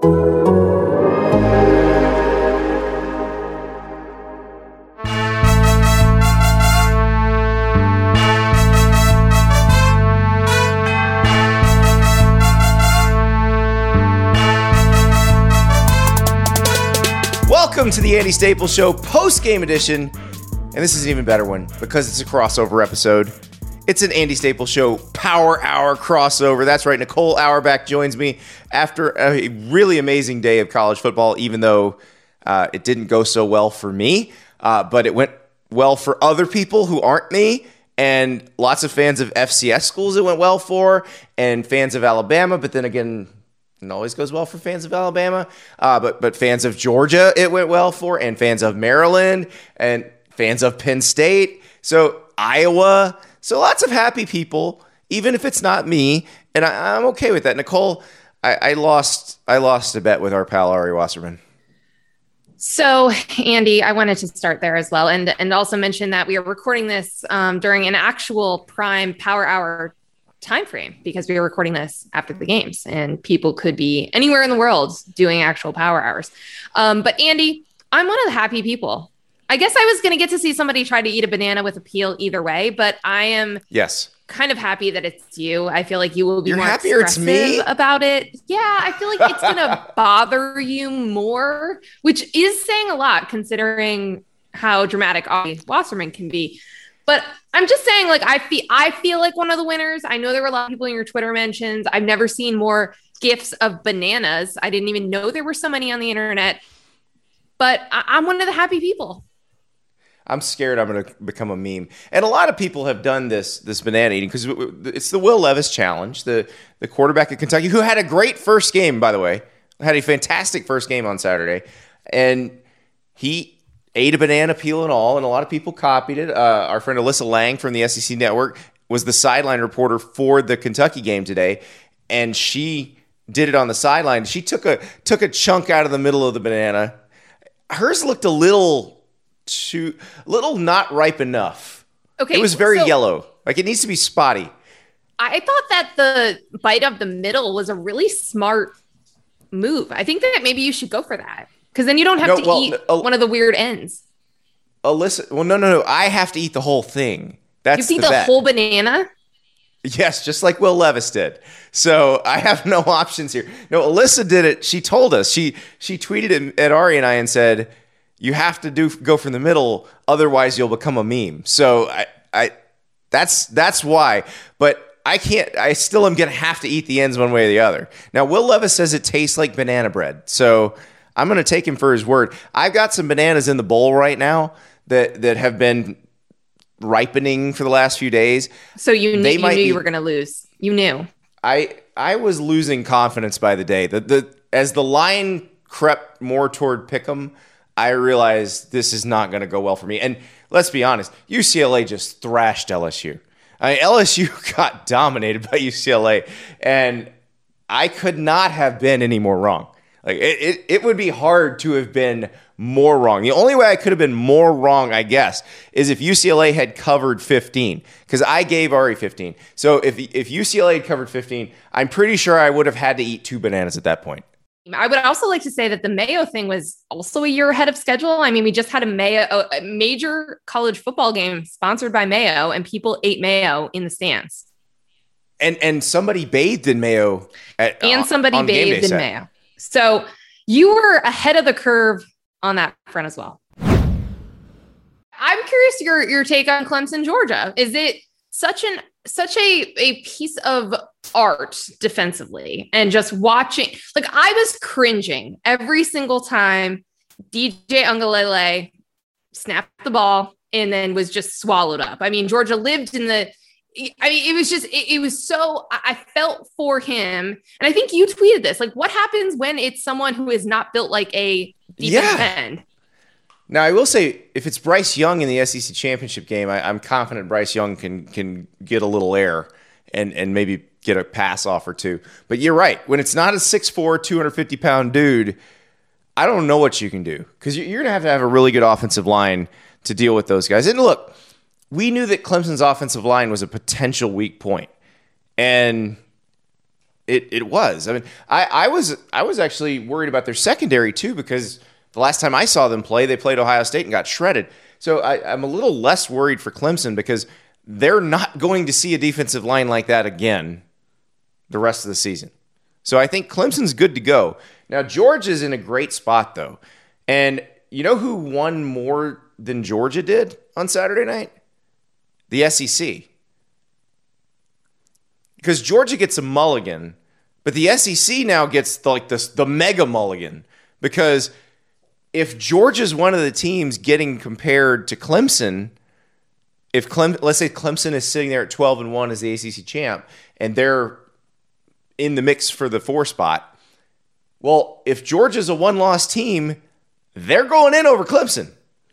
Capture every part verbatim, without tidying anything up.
Welcome to the Andy Staples Show post-game edition, and this is an even better one because it's a crossover episode. It's an Andy Staples Show Power Hour crossover. That's right, Nicole Auerbach joins me after a really amazing day of college football, even though uh, it didn't go so well for me, uh, but it went well for other people who aren't me, and lots of fans of F C S schools it went well for, and fans of Alabama, but then again, it always goes well for fans of Alabama, uh, but but fans of Georgia it went well for, and fans of Maryland, and fans of Penn State, so Iowa, so lots of happy people, even if it's not me, and I, I'm okay with that. Nicole, I, I lost I lost a bet with our pal Ari Wasserman. So, Andy, I wanted to start there as well, and and also mention that we are recording this um, during an actual prime Power Hour time frame because we are recording this after the games and people could be anywhere in the world doing actual power hours. Um, but Andy, I'm one of the happy people. I guess I was going to get to see somebody try to eat a banana with a peel either way, but I am yes kind of happy that it's you. I feel like you will be You're more happier it's me about it. Yeah, I feel like it's going to bother you more, which is saying a lot considering how dramatic Ari Wasserman can be. But I'm just saying, like, I feel I feel like one of the winners. I know there were a lot of people in your Twitter mentions. I've never seen more gifs of bananas. I didn't even know there were so many on the internet. But I- I'm one of the happy people. I'm scared I'm going to become a meme. And a lot of people have done this this banana eating because it's the Will Levis challenge, the, the quarterback of Kentucky, who had a great first game, by the way. Had a fantastic first game on Saturday. And he ate a banana, peel and all, and a lot of people copied it. Uh, our friend Alyssa Lang from the S E C Network was the sideline reporter for the Kentucky game today, and she did it on the sideline. She took a took a chunk out of the middle of the banana. Hers looked a little too, little not ripe enough. Okay, it was very so yellow. Like it needs to be spotty. I thought that the bite of the middle was a really smart move. I think that maybe you should go for that. Because then you don't have no, to well, eat uh, one of the weird ends. Alyssa, well, no, no, no. I have to eat the whole thing. That's you have to eat the, the bet. whole banana? Yes, just like Will Levis did. So I have no options here. No, Alyssa did it. She told us. She she tweeted at Ari and I and said, "You have to do go from the middle, otherwise you'll become a meme." So I, I that's that's why. But I can't. I still am gonna have to eat the ends one way or the other. Now, Will Levis says it tastes like banana bread. So I'm going to take him for his word. I've got some bananas in the bowl right now that, that have been ripening for the last few days. So you knew, you, knew be, you were going to lose. You knew. I I was losing confidence by the day. The, the, as the line crept more toward Pick'em, I realized this is not going to go well for me. And let's be honest, U C L A just thrashed L S U. I mean, L S U got dominated by U C L A, and I could not have been any more wrong. Like it, it, it would be hard to have been more wrong. The only way I could have been more wrong, I guess, is if U C L A had covered fifteen, because I gave Ari fifteen. So if if U C L A had covered fifteen, I'm pretty sure I would have had to eat two bananas at that point. I would also like to say that the Mayo thing was also a year ahead of schedule. I mean, we just had a Mayo, a major college football game sponsored by Mayo, and people ate Mayo in the stands. And and somebody bathed in Mayo. At, and somebody on bathed in set. Mayo. So you were ahead of the curve on that front as well. I'm curious your your take on Clemson, Georgia. Is it such an such a, a piece of art defensively and just watching? Like I was cringing every single time D J Uiagalelei snapped the ball and then was just swallowed up. I mean, Georgia lived in the I mean, it was just, it, it was so, I felt for him. And I think you tweeted this, like, what happens when it's someone who is not built like a defensive yeah. end? Now, I will say, if it's Bryce Young in the S E C championship game, I, I'm confident Bryce Young can can get a little air and, and maybe get a pass off or two. But you're right. When it's not a six foot four, two hundred fifty pound dude, I don't know what you can do. Because you're going to have to have a really good offensive line to deal with those guys. And look, we knew that Clemson's offensive line was a potential weak point. And It it was. I mean, I, I was I was actually worried about their secondary too, because the last time I saw them play, they played Ohio State and got shredded. So I, I'm a little less worried for Clemson because they're not going to see a defensive line like that again the rest of the season. So I think Clemson's good to go. Now, Georgia's in a great spot, though. And you know who won more than Georgia did on Saturday night? The S E C. Because Georgia gets a mulligan, but the S E C now gets the, like this, the mega mulligan. Because if Georgia's one of the teams getting compared to Clemson, if Clem, let's say Clemson is sitting there at twelve and one as the A C C champ, and they're in the mix for the four spot, well, if Georgia's a one-loss team, they're going in over Clemson.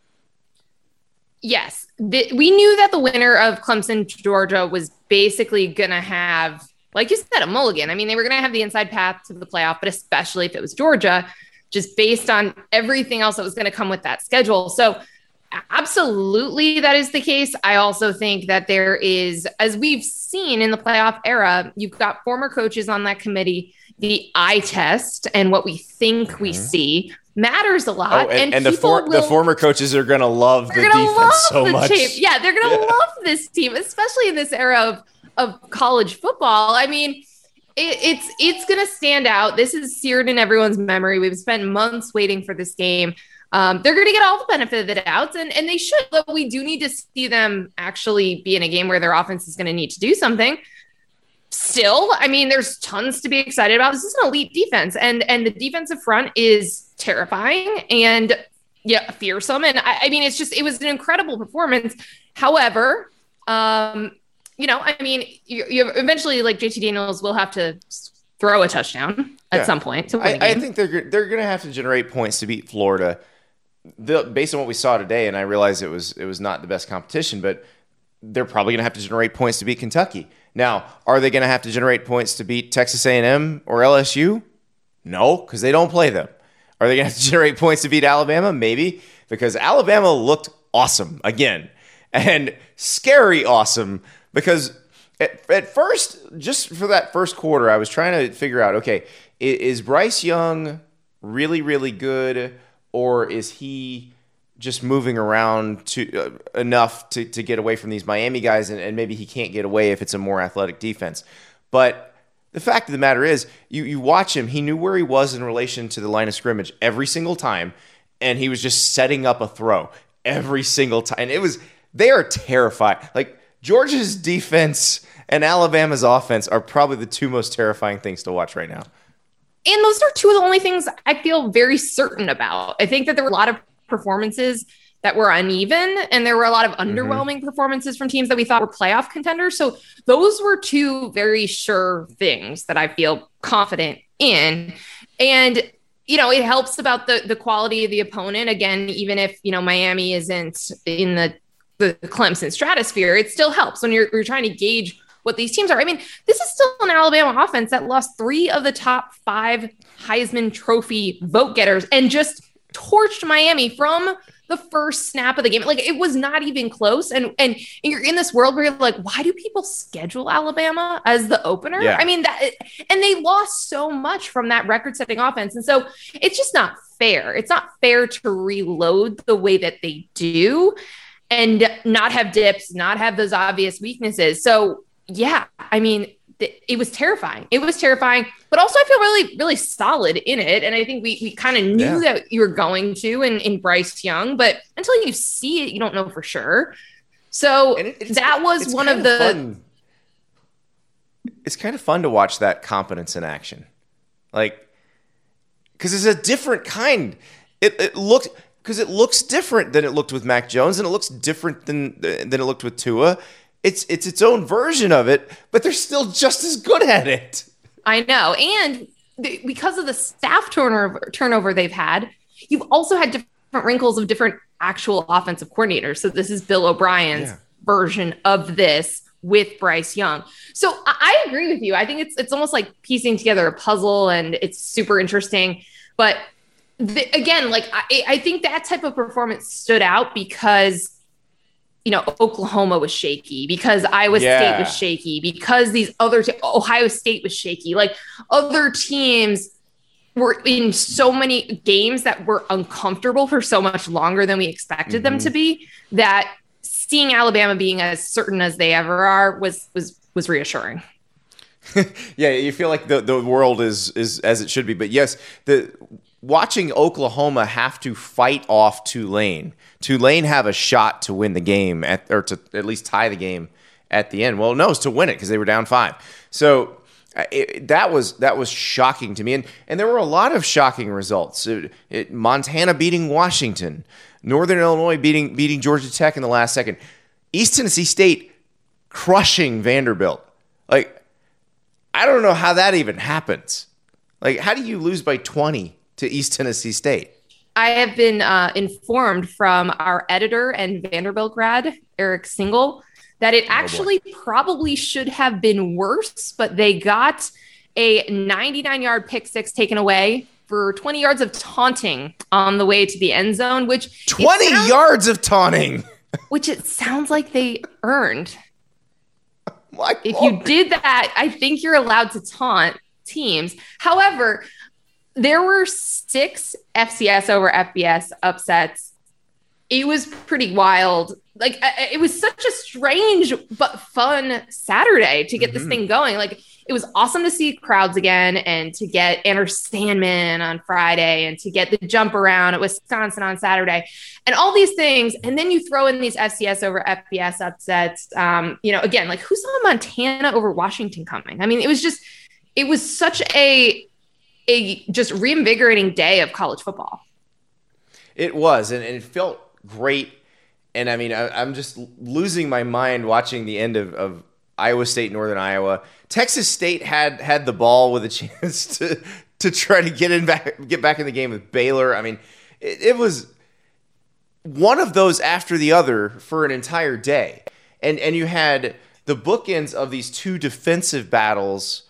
Yes. The, we knew that the winner of Clemson, Georgia was basically going to have, like you said, a mulligan. I mean, they were going to have the inside path to the playoff, but especially if it was Georgia, just based on everything else that was going to come with that schedule. So absolutely, that is the case. I also think that there is, as we've seen in the playoff era, you've got former coaches on that committee. The eye test and what we think mm-hmm. we see matters a lot. Oh, and, and, and the, for, will, the former coaches are going to love the defense love so the much. Team. Yeah, they're going to yeah. love this team, especially in this era of, of college football. I mean, it, it's it's going to stand out. This is seared in everyone's memory. We've spent months waiting for this game. Um, they're going to get all the benefit of the doubts, and, and they should, but we do need to see them actually be in a game where their offense is going to need to do something. Still, I mean, there's tons to be excited about. This is an elite defense, and and the defensive front is terrifying and yeah, fearsome. And I, I mean, it's just, it was an incredible performance. However, um, you know, I mean, you, you eventually, like J T Daniels will have to throw a touchdown at yeah. some point. To I, I think they're they're going to have to generate points to beat Florida. The, based on what we saw today, and I realize it was it was not the best competition, but they're probably going to have to generate points to beat Kentucky. Now, are they going to have to generate points to beat Texas A and M or L S U? No, because they don't play them. Are they going to have to generate points to beat Alabama? Maybe, because Alabama looked awesome again, and scary awesome, because at, at first, just for that first quarter, I was trying to figure out, okay, is Bryce Young really, really good, or is he just moving around to uh, enough to, to get away from these Miami guys, and, and maybe he can't get away if it's a more athletic defense. But the fact of the matter is, you, you watch him, he knew where he was in relation to the line of scrimmage every single time, and he was just setting up a throw every single time. And it was, they are terrified. Like, Georgia's defense and Alabama's offense are probably the two most terrifying things to watch right now. And those are two of the only things I feel very certain about. I think that there were a lot of performances that were uneven, and there were a lot of underwhelming mm-hmm. performances from teams that we thought were playoff contenders. So those were two very sure things that I feel confident in. And, you know, it helps about the the quality of the opponent. Again, even if, you know, Miami isn't in the, the Clemson stratosphere, it still helps when you're, you're trying to gauge what these teams are. I mean, this is still an Alabama offense that lost three of the top five Heisman Trophy vote getters and just torched Miami from the first snap of the game. Like, it was not even close. And, and you're in this world where you're like, why do people schedule Alabama as the opener? Yeah. I mean, that, and they lost so much from that record-setting offense. And so it's just not fair. It's not fair to reload the way that they do and not have dips, not have those obvious weaknesses. So yeah, I mean, it was terrifying. It was terrifying, but also I feel really, really solid in it. And I think we we kind of knew yeah. that you were going to in, in Bryce Young, but until you see it, you don't know for sure. So it, that was one of the. Fun. It's kind of fun to watch that competence in action, like, because it's a different kind. It it looked because it looks different than it looked with Mac Jones, and it looks different than than it looked with Tua. It's it's its own version of it, but they're still just as good at it. I know. And th- because of the staff turnover, turnover they've had, you've also had different wrinkles of different actual offensive coordinators. So this is Bill O'Brien's yeah. version of this with Bryce Young. So I, I agree with you. I think it's it's almost like piecing together a puzzle, and it's super interesting. But the, again, like I, I think that type of performance stood out because you know, Oklahoma was shaky, because Iowa yeah. State was shaky, because these other, te- Ohio State was shaky. Like other teams were in so many games that were uncomfortable for so much longer than we expected mm-hmm. them to be, that seeing Alabama being as certain as they ever are was, was, was reassuring. Yeah. You feel like the, the world is, is as it should be, but yes, the watching Oklahoma have to fight off Tulane. Tulane have a shot to win the game at, or to at least tie the game at the end. Well, no, it's to win it because they were down five. So it, that was that was shocking to me, and and there were a lot of shocking results. It, it, Montana beating Washington, Northern Illinois beating beating Georgia Tech in the last second, East Tennessee State crushing Vanderbilt. Like, I don't know how that even happens. Like, how do you lose by twenty to East Tennessee State? I have been uh, informed from our editor and Vanderbilt grad, Eric Single, that it actually oh probably should have been worse, but they got a ninety-nine yard pick six taken away for twenty yards of taunting on the way to the end zone, which twenty sounds, yards of taunting, which it sounds like they earned. My if Lord. you did that, I think you're allowed to taunt teams. However, there were six F C S over F B S upsets. It was pretty wild. Like, it was such a strange but fun Saturday to get mm-hmm. this thing going. Like, it was awesome to see crowds again, and to get Enter Sandman on Friday, and to get the jump around at Wisconsin on Saturday, and all these things. And then you throw in these F C S over F B S upsets. Um, you know, again, like, who saw Montana over Washington coming? I mean, it was just, it was such a, a just reinvigorating day of college football. It was, and, and it felt great. And I mean, I, I'm just losing my mind watching the end of, of Iowa State, Northern Iowa. Texas State had had the ball with a chance to to try to get in back, get back in the game with Baylor. I mean, it, it was one of those after the other for an entire day, and and you had the bookends of these two defensive battles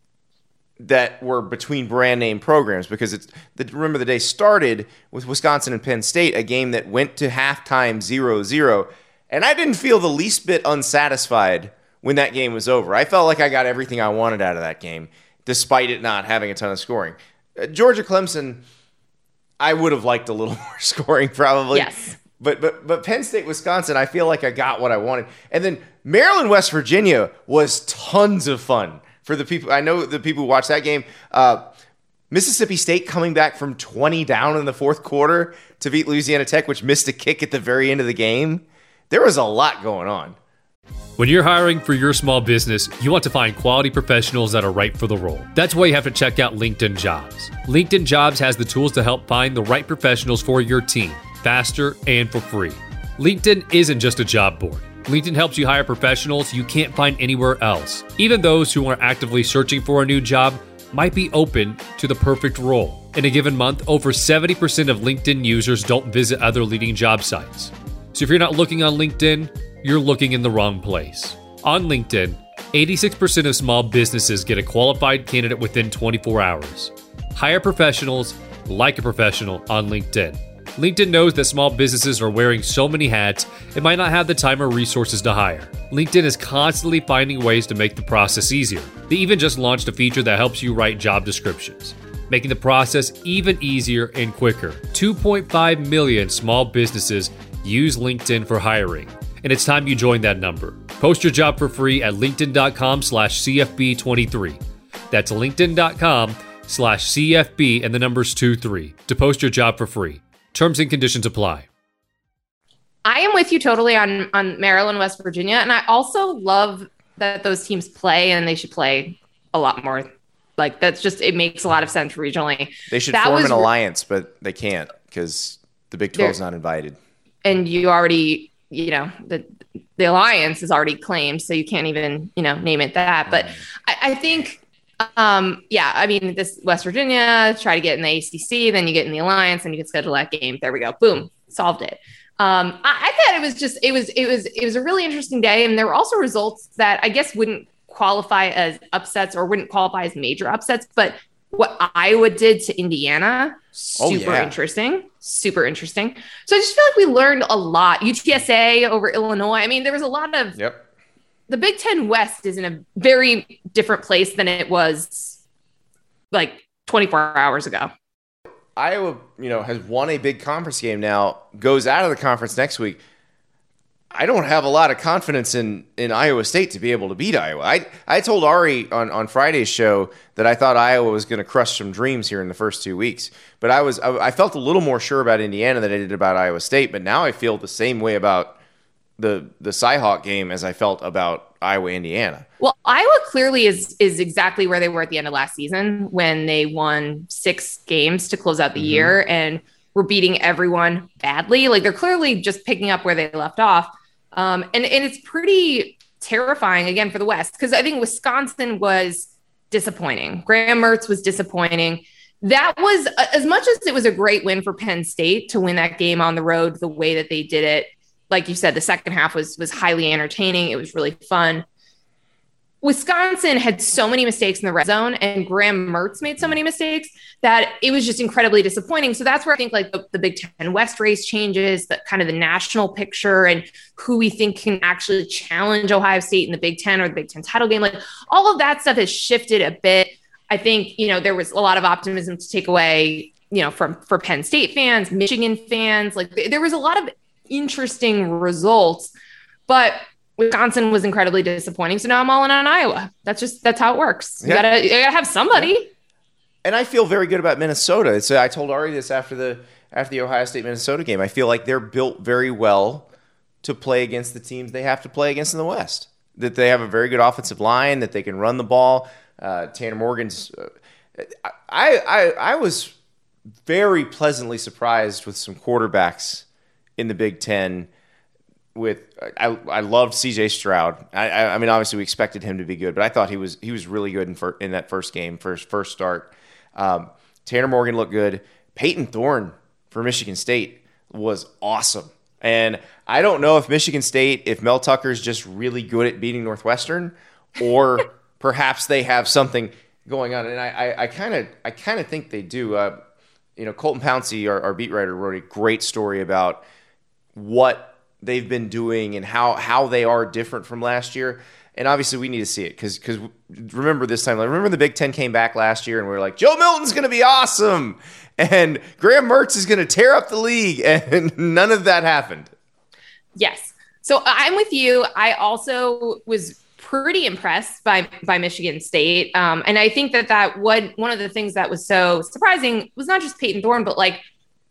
that were between brand name programs, because it's the, remember the day started with Wisconsin and Penn State, a game that went to halftime zero zero, and I didn't feel the least bit unsatisfied when that game was over. I felt like I got everything I wanted out of that game, despite it not having a ton of scoring. Uh, Georgia Clemson, I would have liked a little more scoring probably. Yes. But but but Penn State, Wisconsin, I feel like I got what I wanted. And then Maryland, West Virginia was tons of fun. For the people, I know the people who watched that game, uh, Mississippi State coming back from twenty down in the fourth quarter to beat Louisiana Tech, which missed a kick at the very end of the game. There was a lot going on. When you're hiring for your small business, you want to find quality professionals that are right for the role. That's why you have to check out LinkedIn Jobs. LinkedIn Jobs has the tools to help find the right professionals for your team, faster and for free. LinkedIn isn't just a job board. LinkedIn helps you hire professionals you can't find anywhere else. Even those who are actively searching for a new job might be open to the perfect role. In a given month, over seventy percent of LinkedIn users don't visit other leading job sites. So if you're not looking on LinkedIn, you're looking in the wrong place. On LinkedIn, eighty-six percent of small businesses get a qualified candidate within twenty-four hours. Hire professionals like a professional on LinkedIn. LinkedIn knows that small businesses are wearing so many hats, it might not have the time or resources to hire. LinkedIn is constantly finding ways to make the process easier. They even just launched a feature that helps you write job descriptions, making the process even easier and quicker. two point five million small businesses use LinkedIn for hiring, and it's time you join that number. Post your job for free at linkedin.com slash CFB23. That's linkedin.com slash CFB and the numbers two three to post your job for free. Terms and conditions apply. I am with you totally on, on Maryland, West Virginia. And I also love that those teams play, and they should play a lot more. Like, that's just, it makes a lot of sense regionally. They should that form was, an alliance, but they can't because the Big twelve is not invited. And you already, you know, the the alliance is already claimed, so you can't even, you know, name it that. But I, I think... Um, yeah, I mean, this West Virginia, try to get in the A C C, then you get in the Alliance, and you can schedule that game. There we go. Boom. Solved it. Um, I, I thought it was just, it was, it was, it was a really interesting day. And there were also results that I guess wouldn't qualify as upsets or wouldn't qualify as major upsets, but what Iowa did to Indiana, super oh, yeah. interesting, super interesting. So I just feel like we learned a lot. U T S A over Illinois. I mean, there was a lot of, yep. The Big Ten West is in a very different place than it was like twenty-four hours ago. Iowa, you know, has won a big conference game now, goes out of the conference next week. I don't have a lot of confidence in, in Iowa State to be able to beat Iowa. I I told Ari on, on Friday's show that I thought Iowa was going to crush some dreams here in the first two weeks. But I was I, I felt a little more sure about Indiana than I did about Iowa State. But now I feel the same way about the the Cyhawk game as I felt about Iowa Indiana. Well, Iowa clearly is is exactly where they were at the end of last season when they won six games to close out the mm-hmm. year and were beating everyone badly. Like they're clearly just picking up where they left off. Um, and, and it's pretty terrifying, again, for the West, because I think Wisconsin was disappointing. Graham Mertz was disappointing. That was, as much as it was a great win for Penn State to win that game on the road the way that they did it. Like you said, the second half was was highly entertaining. It was really fun. Wisconsin had so many mistakes in the red zone, and Graham Mertz made so many mistakes that it was just incredibly disappointing. So that's where I think like the, the Big Ten West race changes, that kind of the national picture and who we think can actually challenge Ohio State in the Big Ten or the Big Ten title game. Like all of that stuff has shifted a bit. I think, you know, there was a lot of optimism to take away, you know, from for Penn State fans, Michigan fans. Like there was a lot of interesting results, but Wisconsin was incredibly disappointing. So now I'm all in on Iowa. That's just, that's how it works. You yeah. gotta, you gotta have somebody. Yeah. And I feel very good about Minnesota. It's, I told Ari this after the, after the Ohio State Minnesota game. I feel like they're built very well to play against the teams they have to play against in the West. That they have a very good offensive line, that they can run the ball. Uh, Tanner Morgan's, uh, I, I, I was very pleasantly surprised with some quarterbacks in the Big Ten. With I, I loved C J Stroud. I, I mean, obviously we expected him to be good, but I thought he was he was really good in fir- in that first game, first first start. Um, Tanner Morgan looked good. Peyton Thorne for Michigan State was awesome. And I don't know if Michigan State, if Mel Tucker's just really good at beating Northwestern, or perhaps they have something going on. And I kind of I kind of think they do. Uh, you know, Colton Pouncey, our, our beat writer, wrote a great story about what they've been doing and how, how they are different from last year. And obviously we need to see it because because remember this time, like, remember the Big Ten came back last year and we were like, Joe Milton's going to be awesome and Graham Mertz is going to tear up the league, and none of that happened. Yes. So I'm with you. I also was pretty impressed by by Michigan State. Um, and I think that that one, one of the things that was so surprising was not just Peyton Thorne, but like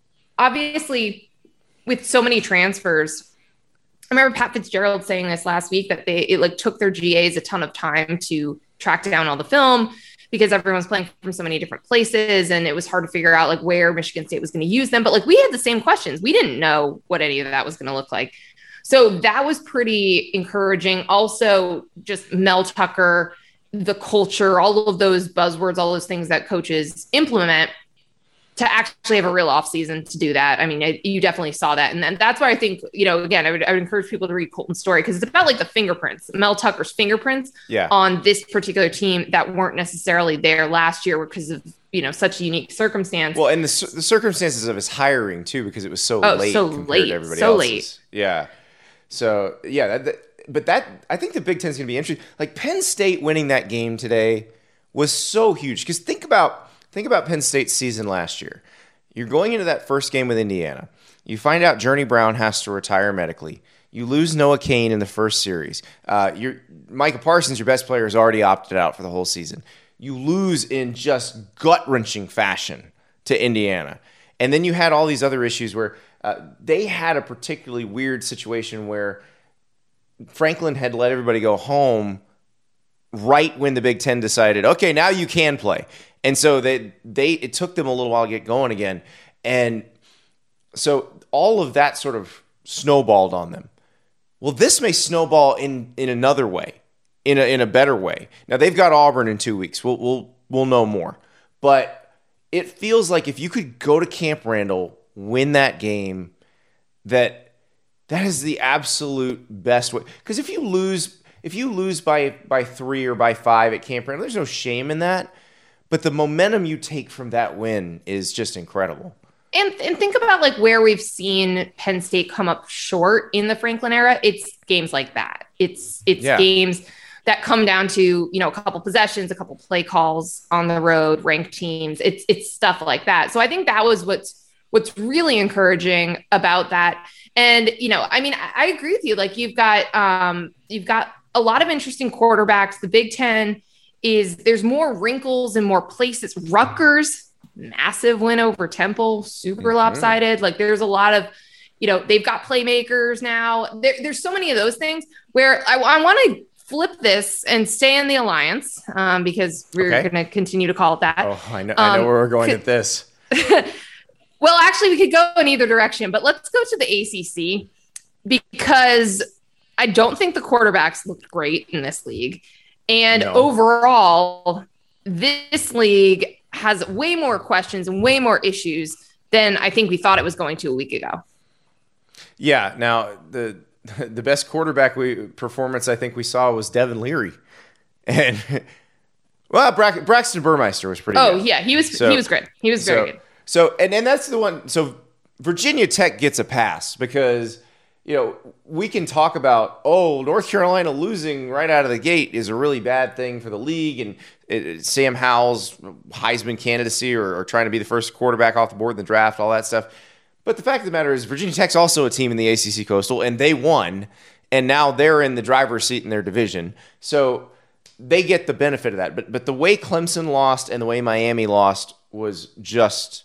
obviously with so many transfers, I remember Pat Fitzgerald saying this last week that they it like took their G As a ton of time to track down all the film because everyone's playing from so many different places and it was hard to figure out like where Michigan State was going to use them. But like we had the same questions. We didn't know what any of that was going to look like. So that was pretty encouraging. Also, just Mel Tucker, the culture, all of those buzzwords, all those things that coaches implement to actually have a real offseason to do that. I mean, I, you definitely saw that. And then that's why I think, you know, again, I would, I would encourage people to read Colton's story because it's about like the fingerprints, Mel Tucker's fingerprints yeah. on this particular team that weren't necessarily there last year because of, you know, such a unique circumstance. Well, and the, the circumstances of his hiring too, because it was so oh, late so compared late, to everybody so else's. late. Yeah. So, yeah, that, that, but that, I think the Big Ten is going to be interesting. Like Penn State winning that game today was so huge because think about, think about Penn State's season last year. You're going into that first game with Indiana. You find out Journey Brown has to retire medically. You lose Noah Cain in the first series. Uh, you're, Micah Parsons, your best player, has already opted out for the whole season. You lose in just gut-wrenching fashion to Indiana. And then you had all these other issues where uh, they had a particularly weird situation where Franklin had let everybody go home right when the Big Ten decided, okay, now you can play. And so they they it took them a little while to get going again. And so all of that sort of snowballed on them. Well, this may snowball in, in another way, in a in a better way. Now they've got Auburn in two weeks. We'll we'll we'll know more. But it feels like if you could go to Camp Randall, win that game, that that is the absolute best way. Because if you lose if you lose by by three or by five at Camp Randall, there's no shame in that. but the momentum you take from that win is just incredible. And, and think about like where we've seen Penn State come up short in the Franklin era. It's games like that. It's it's yeah. games that come down to, you know, a couple possessions, a couple play calls on the road, ranked teams. It's it's stuff like that. So I think that was what's what's really encouraging about that. And, you know, I mean, I, I agree with you. Like you've got um, you've got a lot of interesting quarterbacks. The Big Ten is there's more wrinkles and more places. Rutgers, massive win over Temple, super mm-hmm. lopsided. Like there's a lot of, you know, they've got playmakers now. There, there's so many of those things where I, I want to flip this and stay in the Alliance um, because we're okay. going to continue to call it that. Oh, I know, I know um, where we're going with this. Well, actually, we could go in either direction, but let's go to the A C C because I don't think the quarterbacks looked great in this league. And no. overall, this league has way more questions and way more issues than I think we thought it was going to a week ago. Yeah. Now, the the best quarterback we performance I think we saw was Devin Leary. And, well, Bra- Braxton Burmeister was pretty oh, good. yeah. He was so, he was great. He was very so, good. So, and, and that's the one. So, Virginia Tech gets a pass because – you know, we can talk about, oh, North Carolina losing right out of the gate is a really bad thing for the league. And it, it, Sam Howell's Heisman candidacy or, or trying to be the first quarterback off the board in the draft, all that stuff. But the fact of the matter is Virginia Tech's also a team in the A C C Coastal, and they won. And now they're in the driver's seat in their division. So they get the benefit of that. But, but the way Clemson lost and the way Miami lost was just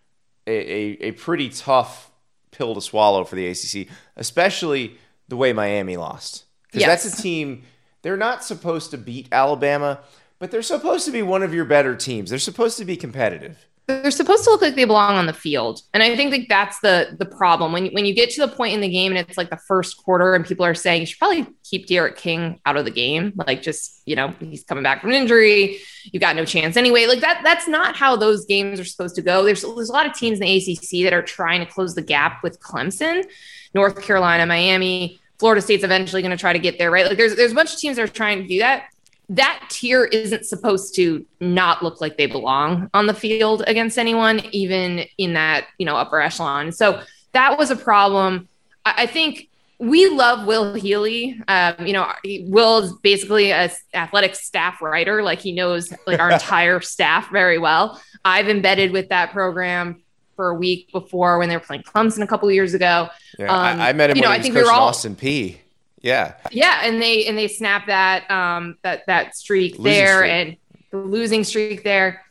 a, a, a pretty tough pill to swallow for the A C C, especially the way Miami lost. Because yes. that's a team, they're not supposed to beat Alabama, but they're supposed to be one of your better teams. They're supposed to be competitive. They're supposed to look like they belong on the field. And I think that that's the the problem. When you, when you get to the point in the game and it's like the first quarter and people are saying, you should probably keep Derek King out of the game. Like just, you know, he's coming back from an injury. You got no chance anyway. Like that, that's not how those games are supposed to go. There's, there's a lot of teams in the A C C that are trying to close the gap with Clemson, North Carolina, Miami, Florida State's eventually going to try to get there, right? Like there's, there's a bunch of teams that are trying to do that. That tier isn't supposed to not look like they belong on the field against anyone, even in that, you know, upper echelon. So that was a problem. I, I think we love Will Healy. Um, you know, Will is basically an athletic staff writer. Like he knows like our entire staff very well. I've embedded with that program for a week before when they were playing Clemson a couple of years ago. Yeah, um, I, I met him you when know, he was I think coaching we were all, Austin Peay. Yeah. Yeah. And they, and they snapped that, um, that, that streak losing there streak. and the losing streak there.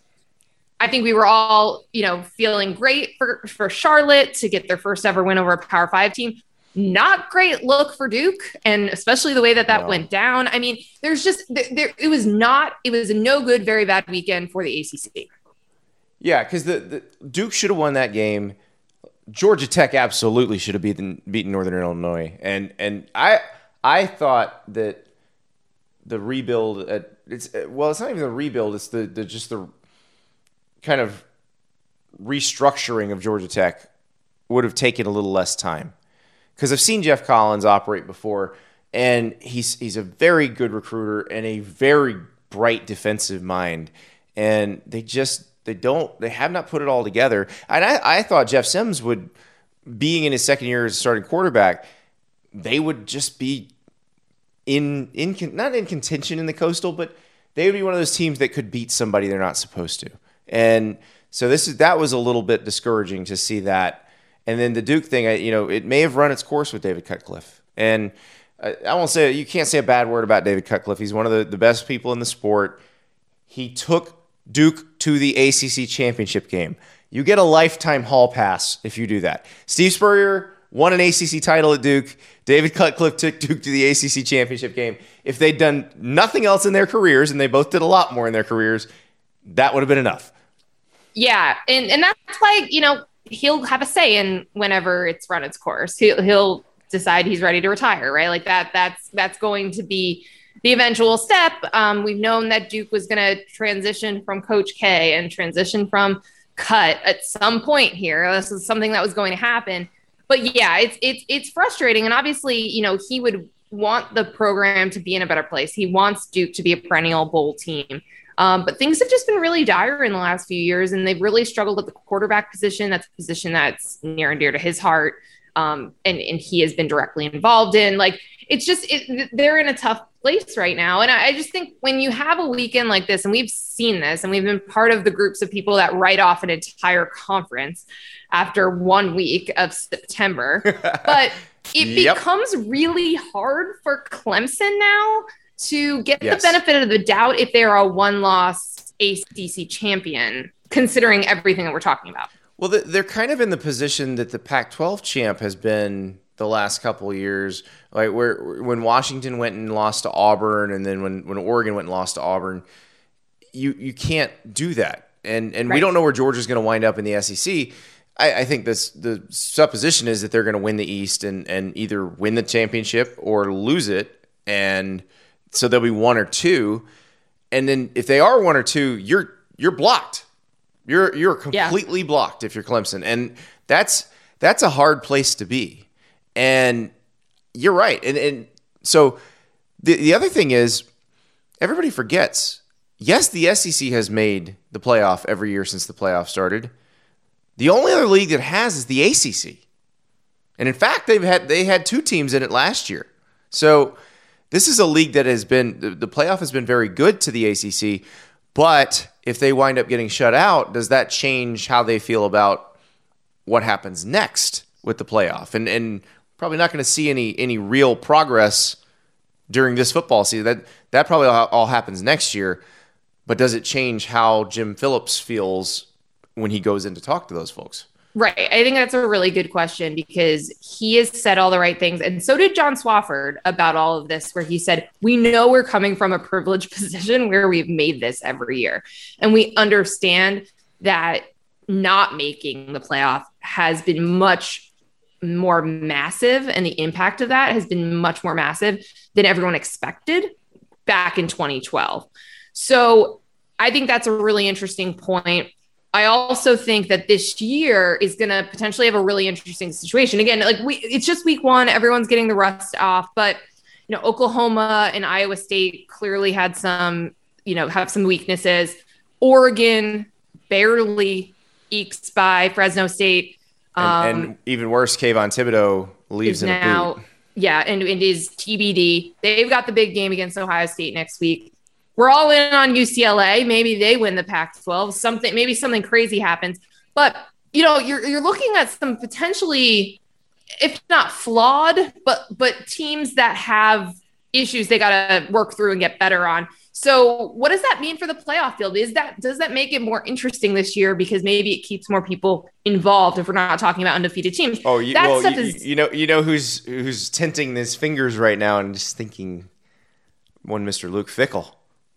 I think we were all, you know, feeling great for, for Charlotte to get their first ever win over a Power Five team. Not great look for Duke. And especially the way that that no. went down. I mean, there's just, there, it was not, it was a no good, very bad weekend for the A C C. Yeah. Cause the, the Duke should have won that game. Georgia Tech absolutely should have beaten, beaten Northern Illinois. And, and I, I thought that the rebuild at it's well, it's not even the rebuild. It's the, the just the kind of restructuring of Georgia Tech would have taken a little less time because I've seen Jeff Collins operate before, and he's he's a very good recruiter and a very bright defensive mind, and they just they don't they have not put it all together. And I, I thought Jeff Sims would, being in his second year as a starting quarterback, they would just be in in not in contention in the Coastal, but they would be one of those teams that could beat somebody they're not supposed to. And so this is that was a little bit discouraging to see that. And then the Duke thing, you know, it may have run its course with David Cutcliffe. And I, I won't say you can't say a bad word about David Cutcliffe. He's one of the, the best people in the sport. He took Duke to the A C C championship game. You get a lifetime hall pass if you do that. Steve Spurrier won an A C C title at Duke. David Cutcliffe took Duke to the A C C championship game. If they'd done nothing else in their careers, and they both did a lot more in their careers, that would have been enough. Yeah, and and that's why, you know, he'll have a say in whenever it's run its course. He'll, he'll decide he's ready to retire, right? Like that. That's that's going to be the eventual step. Um, we've known that Duke was going to transition from Coach K and transition from Cut at some point here. This is something that was going to happen. But yeah, it's it's it's frustrating. And obviously, you know, he would want the program to be in a better place. He wants Duke to be a perennial bowl team. Um, but things have just been really dire in the last few years, and they've really struggled at the quarterback position. That's a position that's near and dear to his heart. Um, and, and he has been directly involved in. Like, it's just, it, they're in a tough place right now. And I, I just think when you have a weekend like this, and we've seen this, and we've been part of the groups of people that write off an entire conference after one week of September, but it yep. becomes really hard for Clemson now to get yes. the benefit of the doubt if they're a one-loss A C C champion, considering everything that we're talking about. Well, they're kind of in the position that the Pac twelve champ has been the last couple of years, like where when Washington went and lost to Auburn, and then when, when Oregon went and lost to Auburn, you you can't do that. And and right. we don't know where Georgia's going to wind up in the S E C. I, I think this the supposition is that they're going to win the East and and either win the championship or lose it, and so there'll be one or two. And then if they are one or two, you're you're blocked. You're you're completely yeah. blocked if you're Clemson, and that's that's a hard place to be. And you're right. And and so the the other thing is, everybody forgets. Yes, the S E C has made the playoff every year since the playoff started. The only other league that has is the A C C, and in fact, they've had they had two teams in it last year. So this is a league that has been the, the playoff has been very good to the A C C. But if they wind up getting shut out, does that change how they feel about what happens next with the playoff? And and probably not going to see any any real progress during this football season. That that probably all, all happens next year. But does it change how Jim Phillips feels when he goes in to talk to those folks? Right. I think that's a really good question, because he has said all the right things. And so did John Swofford about all of this, where he said, we know we're coming from a privileged position where we've made this every year. And we understand that not making the playoff has been much more massive, and the impact of that has been much more massive than everyone expected back in twenty twelve. So I think that's a really interesting point. I also think that this year is going to potentially have a really interesting situation. Again, like we, it's just week one, everyone's getting the rust off, but you know, Oklahoma and Iowa State clearly had some, you know, have some weaknesses. Oregon barely ekes by Fresno State. Um, and, and even worse, Kayvon Thibodeau leaves in now, a boot. Yeah, and it is T B D. They've got the big game against Ohio State next week. We're all in on U C L A. Maybe they win the Pac twelve. Something, maybe something crazy happens. But you know, you're you're looking at some potentially, if not flawed, but but teams that have issues they got to work through and get better on. So, what does that mean for the playoff field? Is that does that make it more interesting this year, because maybe it keeps more people involved if we're not talking about undefeated teams? Oh, you, that well, stuff you, is, you know, you know who's who's tinting his fingers right now and just thinking, one Mister Luke Fickell.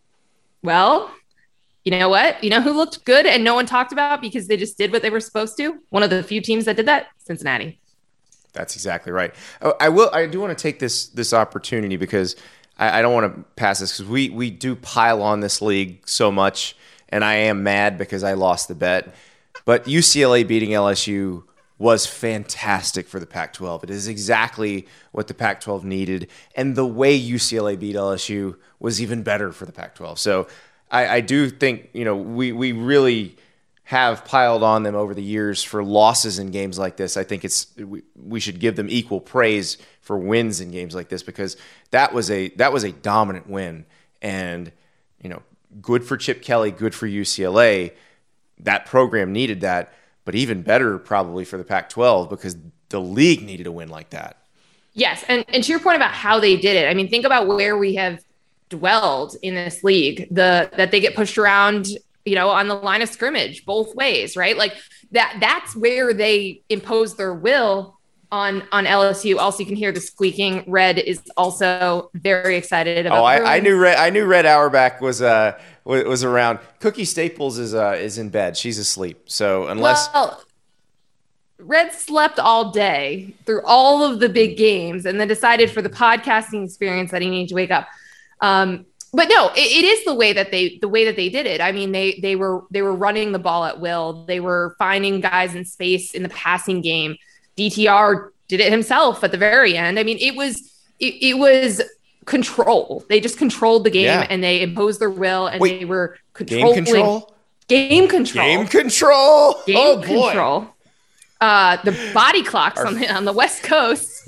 Well, you know what? You know who looked good and no one talked about because they just did what they were supposed to? One of the few teams that did that, Cincinnati. That's exactly right. I will. I do want to take this this opportunity, because I, I don't want to pass this, because we we do pile on this league so much, and I am mad because I lost the bet. But U C L A beating L S U was fantastic for the Pac twelve. It is exactly what the Pac twelve needed, and the way U C L A beat L S U was even better for the Pac twelve. So I, I do think, you know, we we really have piled on them over the years for losses in games like this. I think it's we, we should give them equal praise for wins in games like this, because that was a that was a dominant win, and you know, good for Chip Kelly, good for U C L A. That program needed that. But even better probably for the Pac twelve, because the league needed a win like that. Yes. And, and to your point about how they did it, I mean, think about where we have dwelled in this league, the that they get pushed around, you know, on the line of scrimmage both ways, right? Like that that's where they impose their will on, on L S U. Also, you can hear the squeaking. Red is also very excited about Oh, I, I knew Red I knew Red Auerbach was uh was around. Cookie Staples is uh is in bed. She's asleep. So unless well, Red slept all day through all of the big games, and then decided for the podcasting experience that he needed to wake up. Um, but no, it, it is the way that they the way that they did it. I mean, they they were they were running the ball at will. They were finding guys in space in the passing game. D T R did it himself at the very end. I mean, it was it, it was control. They just controlled the game Yeah. and they imposed their will and Wait, they were Game controlling. control? Game control. Game control. Game oh, boy. control. Uh, the body clocks Our- on the on the West Coast.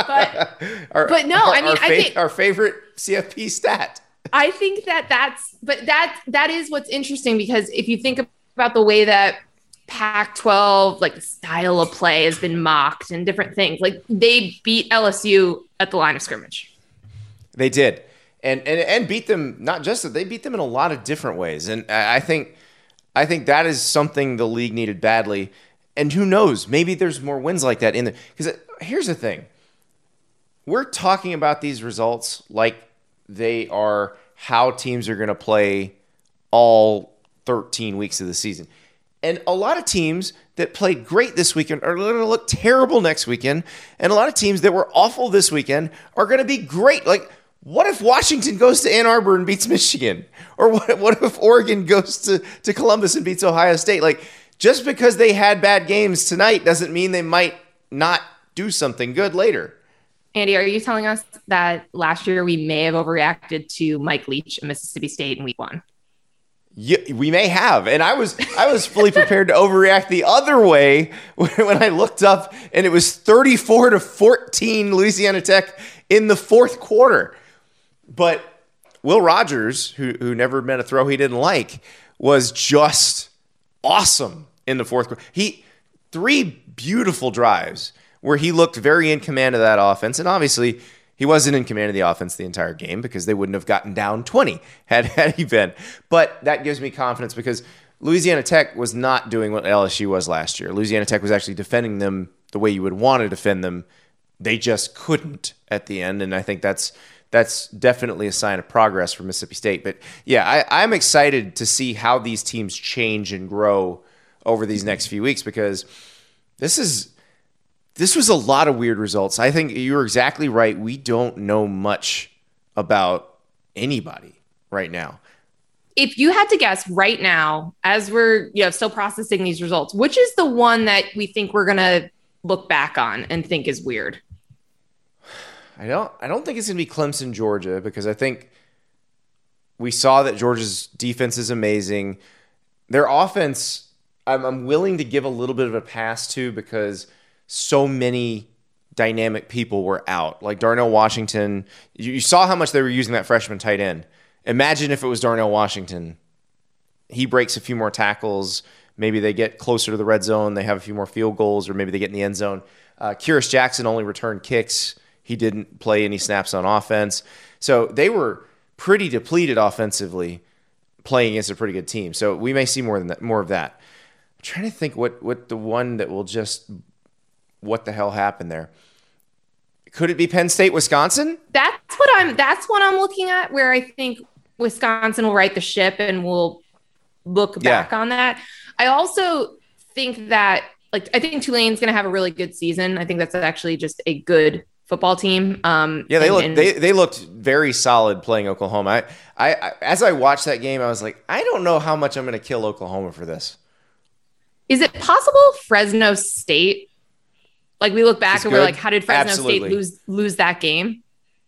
But our, but no, our, I mean, our, I fa- think- our favorite C F P stat. I think that that's, but that, that is what's interesting, because if you think about the way that Pac twelve, like the style of play has been mocked and different things, like they beat L S U at the line of scrimmage. They did. And, and and beat them, not just that, they beat them in a lot of different ways. And I I think I think that is something the league needed badly. And who knows, maybe there's more wins like that in there. Because here's the thing. We're talking about these results like they are how teams are going to play all thirteen weeks of the season. And a lot of teams that played great this weekend are going to look terrible next weekend. And a lot of teams that were awful this weekend are going to be great. Like, what if Washington goes to Ann Arbor and beats Michigan? Or what, what if Oregon goes to, to Columbus and beats Ohio State? Like, just because they had bad games tonight doesn't mean they might not do something good later. Andy, are you telling us that last year we may have overreacted to Mike Leach and Mississippi State in week one? Yeah, we may have. And I was I was fully prepared to overreact the other way when I looked up and it was thirty-four to fourteen Louisiana Tech in the fourth quarter. But Will Rogers, who who never meant a throw he didn't like, was just awesome in the fourth quarter. He three beautiful drives where he looked very in command of that offense. And obviously, he wasn't in command of the offense the entire game because they wouldn't have gotten down twenty had, had he been. But that gives me confidence because Louisiana Tech was not doing what L S U was last year. Louisiana Tech was actually defending them the way you would want to defend them. They just couldn't at the end, and I think that's that's definitely a sign of progress for Mississippi State. But yeah, I, I'm excited to see how these teams change and grow over these next few weeks because this is this was a lot of weird results. I think you're exactly right. We don't know much about anybody right now. If you had to guess right now, as we're you know still processing these results, which is the one that we think we're going to look back on and think is weird? I don't I don't think it's going to be Clemson, Georgia, because I think we saw that Georgia's defense is amazing. Their offense, I'm, I'm willing to give a little bit of a pass to because so many dynamic people were out. Like Darnell Washington, you, you saw how much they were using that freshman tight end. Imagine if it was Darnell Washington. He breaks a few more tackles. Maybe they get closer to the red zone. They have a few more field goals, or maybe they get in the end zone. Uh, Kyrus Jackson only returned kicks. He didn't play any snaps on offense. So they were pretty depleted offensively playing against a pretty good team. So we may see more than that, more of that. I'm trying to think what, what the one that will just, what the hell happened there? Could it be Penn State, Wisconsin? That's what I'm, that's what I'm looking at, where I think Wisconsin will right the ship and we'll look back Yeah. on that. I also think that, like, I think Tulane's going to have a really good season. I think that's actually just a good football team. Um, Yeah, they and- looked and- they they looked very solid playing Oklahoma. I, I, I as I watched that game, I was like, I don't know how much I'm going to kill Oklahoma for this. Is it possible Fresno State? Like we look back Is and we're good? like, how did Fresno Absolutely. State lose lose that game?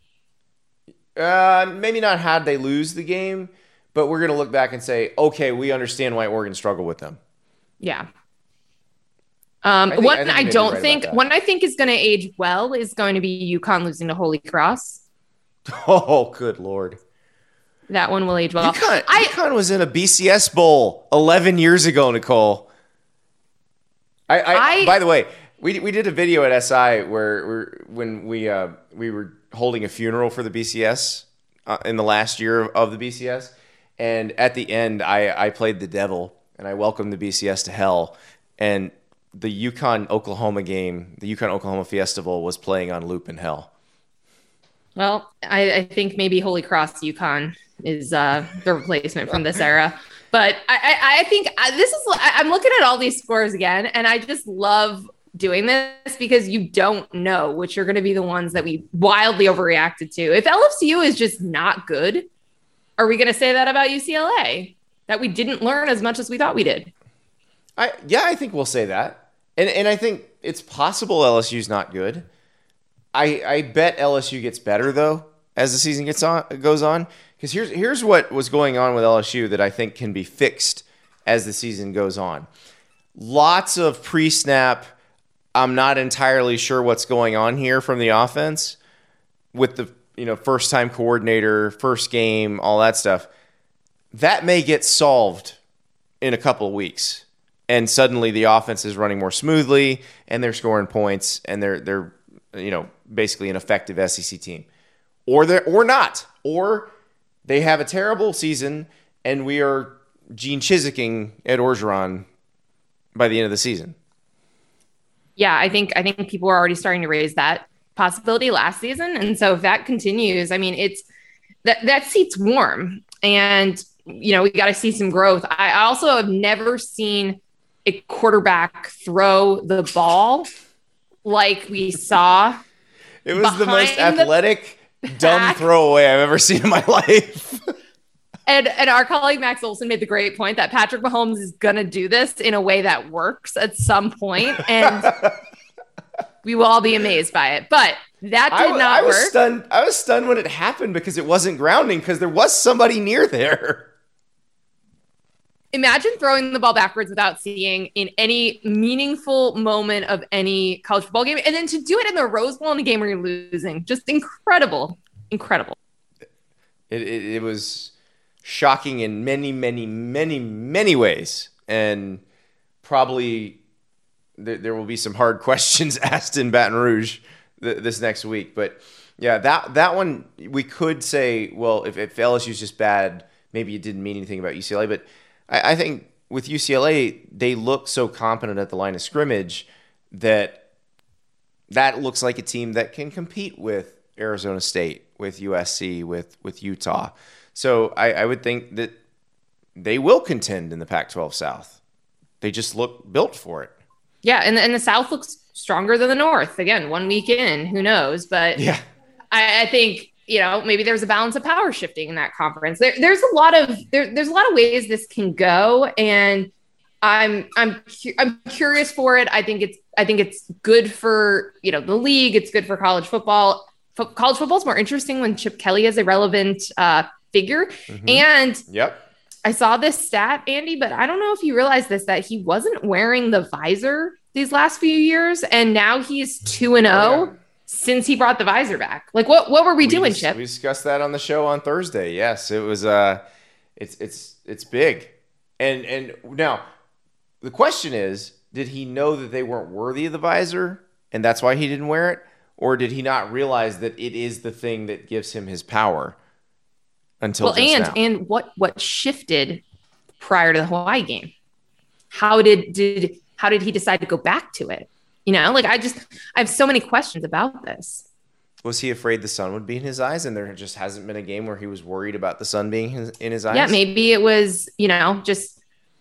Uh, maybe not how'd they lose the game, but we're going to look back and say, okay, we understand why Oregon struggled with them. Yeah. Um, I think- one I think I, you may be don't right about think that. one I think is going to age well is going to be UConn losing to Holy Cross. Oh, good Lord. That one will age well. UConn, I UConn was in a B C S bowl eleven years ago, Nicole. I, I, I- by the way, we we did a video at S I where we're, when we uh, we were holding a funeral for the B C S uh, in the last year of the B C S, and at the end, I I played the devil and I welcomed the B C S to hell, and the UConn Oklahoma game, the UConn Oklahoma Fiesta Bowl, was playing on loop in hell. well, I, I think maybe Holy Cross UConn is uh, the replacement from this era. But I, I, I think I, this is I, I'm looking at all these scores again, and I just love doing this because you don't know which are going to be the ones that we wildly overreacted to. If L S U is just not good, are we going to say that about U C L A? That we didn't learn as much as we thought we did? I yeah, I think we'll say that. And and I think it's possible L S U's not good. I I bet L S U gets better though. as the season gets on goes on. Because here's here's what was going on with L S U that I think can be fixed as the season goes on. Lots of pre-snap. I'm not entirely sure what's going on here from the offense with the you know first-time coordinator, first game, all that stuff. That may get solved in a couple of weeks, and suddenly the offense is running more smoothly, and they're scoring points, and they're they're you know basically an effective S E C team, or they or not, or they have a terrible season, and we are Gene Chizicking Ed Orgeron by the end of the season. Yeah, I think I think people are already starting to raise that possibility last season, and so if that continues, I mean, it's that that seat's warm, and you know we got to see some growth. I also have never seen a quarterback throw the ball like we saw. It was the most athletic, the dumb throwaway I've ever seen in my life. And and our colleague Max Olson made the great point that Patrick Mahomes is going to do this in a way that works at some point, and we will all be amazed by it. But that did I, not I was work. Stunned, I was stunned when it happened because it wasn't grounding because there was somebody near there. Imagine throwing the ball backwards without seeing in any meaningful moment of any college football game, and then to do it in the Rose Bowl in a game where you're losing. Just incredible. Incredible. It, it, it was shocking in many, many, many, many ways. And probably th- there will be some hard questions asked in Baton Rouge th- this next week. But yeah, that that one, we could say, well, if, if L S U is just bad, maybe it didn't mean anything about U C L A. But I, I think with U C L A, they look so competent at the line of scrimmage that that looks like a team that can compete with Arizona State, with U S C, with, with Utah. So I, I would think that they will contend in the Pac twelve South. They just look built for it. Yeah, and, and the South looks stronger than the North. Again, one week in, who knows? But yeah, I, I think, you know, maybe there's a balance of power shifting in that conference. There, there's a lot of there, there's a lot of ways this can go, and I'm I'm cu- I'm curious for it. I think it's I think it's good for you know the league. It's good for college football. F- college football is more interesting when Chip Kelly is a relevant uh, figure. Mm-hmm. And yep. I saw this stat, Andy, but I don't know if you realize this, that he wasn't wearing the visor these last few years. And now he's two and oh since he brought the visor back. Like what, what were we, we doing, Chip? We discussed that on the show on Thursday. Yes, it was, uh, it's, it's, it's big. And, and now the question is, did he know that they weren't worthy of the visor and that's why he didn't wear it? Or did he not realize that it is the thing that gives him his power? Until well, and now. and what what shifted prior to the Hawaii game? How did did how did he decide to go back to it? You know, like I just I have so many questions about this. Was he afraid the sun would be in his eyes, and there just hasn't been a game where he was worried about the sun being his, in his eyes? Yeah, maybe it was. You know, just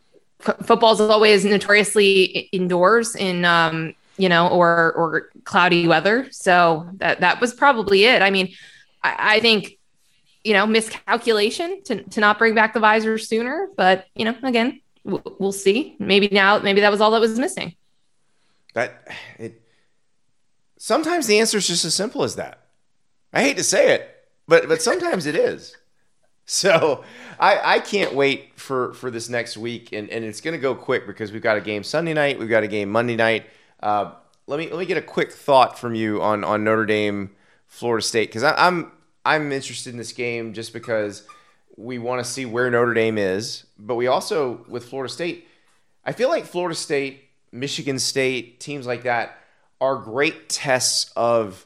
f- football's always notoriously indoors in um you know or or cloudy weather, so that that was probably it. I mean, I, I think. You know, miscalculation to, to not bring back the visor sooner. But, you know, again, w- we'll see. Maybe now, maybe that was all that was missing. That it. Sometimes the answer is just as simple as that. I hate to say it, but but sometimes it is. So I, I can't wait for, for this next week. And, and it's going to go quick because we've got a game Sunday night. We've got a game Monday night. Uh, let me let me get a quick thought from you on, on Notre Dame, Florida State, because I'm – I'm interested in this game just because we want to see where Notre Dame is. But we also, with Florida State, I feel like Florida State, Michigan State, teams like that are great tests of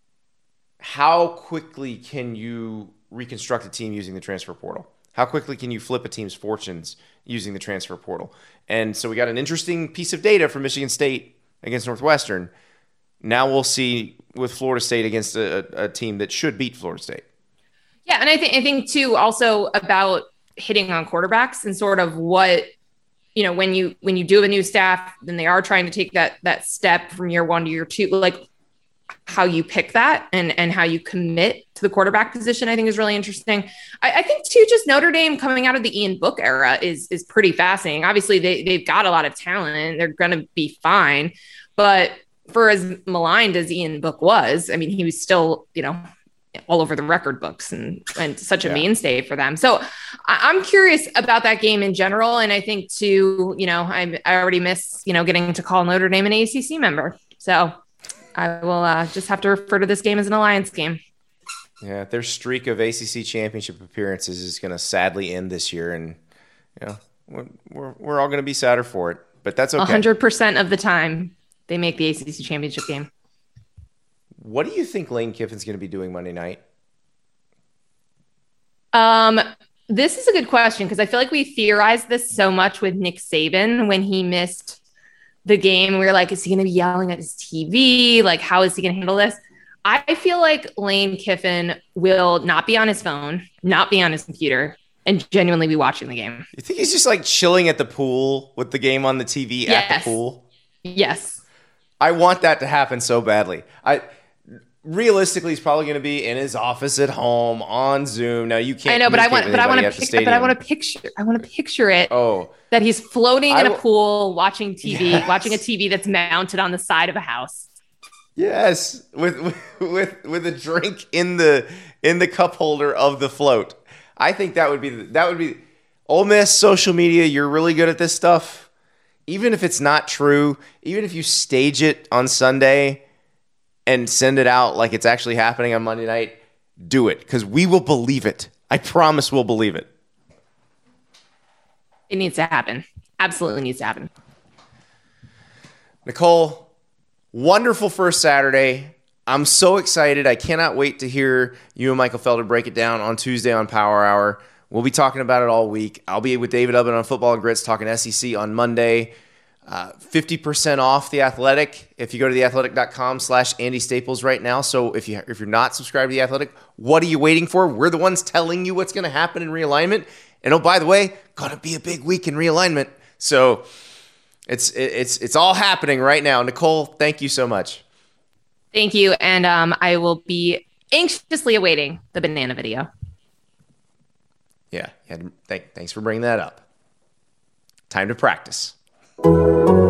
how quickly can you reconstruct a team using the transfer portal? How quickly can you flip a team's fortunes using the transfer portal? And so we got an interesting piece of data from Michigan State against Northwestern. Now we'll see with Florida State against a, a team that should beat Florida State. Yeah, and I think I think too also about hitting on quarterbacks and sort of what you know when you when you do have a new staff, then they are trying to take that that step from year one to year two, like how you pick that and and how you commit to the quarterback position. I think is really interesting. I, I think too, just Notre Dame coming out of the Ian Book era is is pretty fascinating. Obviously, they they've got a lot of talent; they're going to be fine, but for as maligned as Ian Book was, I mean, he was still, you know, all over the record books and, and such a Yeah. mainstay for them. So I, I'm curious about that game in general. And I think too, you know, I, I already miss, you know, getting to call Notre Dame an A C C member. So I will uh, just have to refer to this game as an Alliance game. Yeah, their streak of A C C championship appearances is going to sadly end this year. And, you know, we're, we're, we're all going to be sadder for it, but that's okay. one hundred percent of the time they make the A C C championship game. What do you think Lane Kiffin's going to be doing Monday night? Um, this is a good question because I feel like we theorized this so much with Nick Saban when he missed the game. We were like, is he going to be yelling at his T V? Like, how is he going to handle this? I feel like Lane Kiffin will not be on his phone, not be on his computer, and genuinely be watching the game. You think he's just like chilling at the pool with the game on the T V Yes. at the pool? Yes. I want that to happen so badly. I realistically, he's probably going to be in his office at home on Zoom. Now you can't. I know, but I want, communicate with but I want anybody to, at the pic- but I stadium. want to picture, I want to picture it Oh, that he's floating I in a will- pool, watching T V, Yes. watching a T V that's mounted on the side of a house. yes, with with with, with a drink in the in the cup holder of the float. I think that would be the- that would be Ole Miss social media. You're really good at this stuff. Even if it's not true, even if you stage it on Sunday and send it out like it's actually happening on Monday night, do it because we will believe it. I promise we'll believe it. It needs to happen. Absolutely needs to happen. Nicole, wonderful first Saturday. I'm so excited. I cannot wait to hear you and Michael Felder break it down on Tuesday on Power Hour. We'll be talking about it all week. I'll be with David Ubben on Football and Grits talking S E C on Monday. Uh, fifty percent off The Athletic if you go to theathletic.com slash Andy Staples right now. So if, you, if you're not subscribed to The Athletic, what are you waiting for? We're the ones telling you what's going to happen in realignment. And oh, by the way, going to be a big week in realignment. So it's it's it's all happening right now. Nicole, thank you so much. Thank you. And um, I will be anxiously awaiting the banana video. Yeah, yeah thank, thanks for bringing that up. Time to practice.